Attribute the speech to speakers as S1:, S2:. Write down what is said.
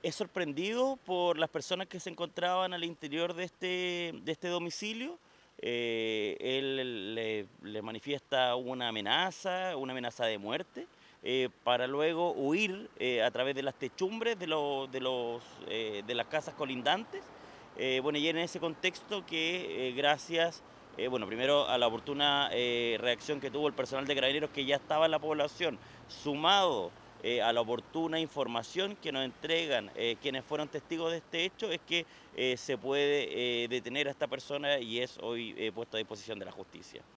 S1: Es sorprendido por las personas que se encontraban al interior de este domicilio. Él le manifiesta una amenaza de muerte, para luego huir a través de las techumbres de las casas colindantes. Bueno, y en ese contexto que gracias, bueno, primero a la oportuna reacción que tuvo el personal de Carabineros que ya estaba en la población, sumado a la oportuna información que nos entregan quienes fueron testigos de este hecho, es que se puede detener a esta persona y es hoy puesto a disposición de la justicia.